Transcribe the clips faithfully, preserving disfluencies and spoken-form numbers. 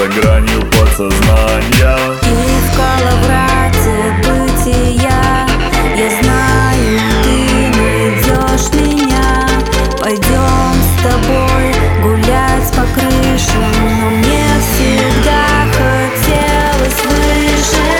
за гранью подсознания. И в коловрате бытия я знаю, ты найдешь меня. Пойдем с тобой гулять по крышам, но мне всегда хотелось выше.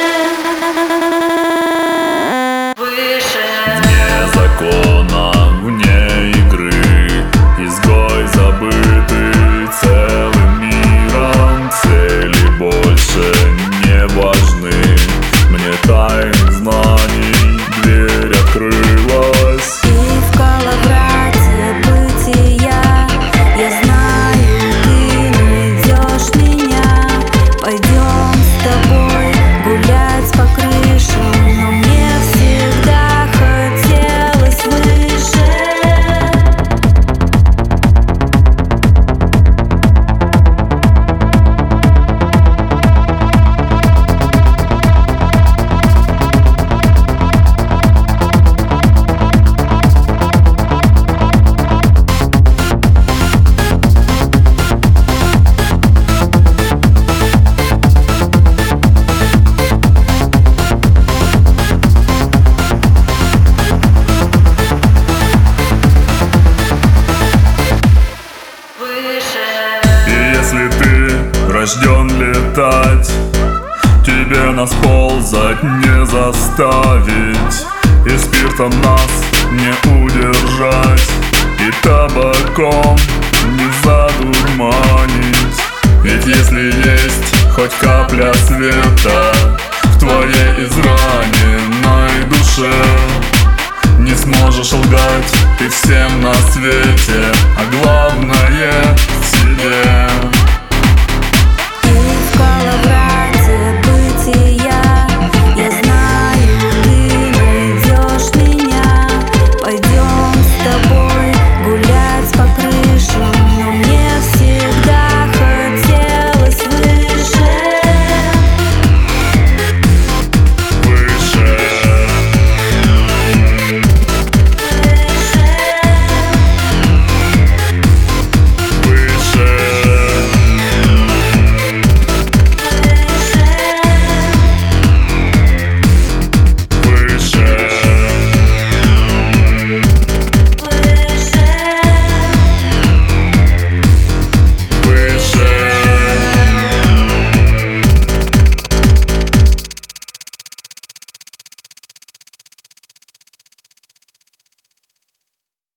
Выше. Вне закона, вне игры, изгой забытый целым миром. Цели больше не важны, мне тайных знаний дверь открылась. И в коловрате бытия я знаю, ты найдешь меня. Пойдем с тобой гулять по крышам, но мне всегда хотелось выше. И если ты рожден летать, тебе нас ползать не заставить, и спиртом нас не удержать, и табаком не задурманить. Ведь если есть хоть капля света в твоей израненной душе, не сможешь лгать ты всем на свете, а главное в себе.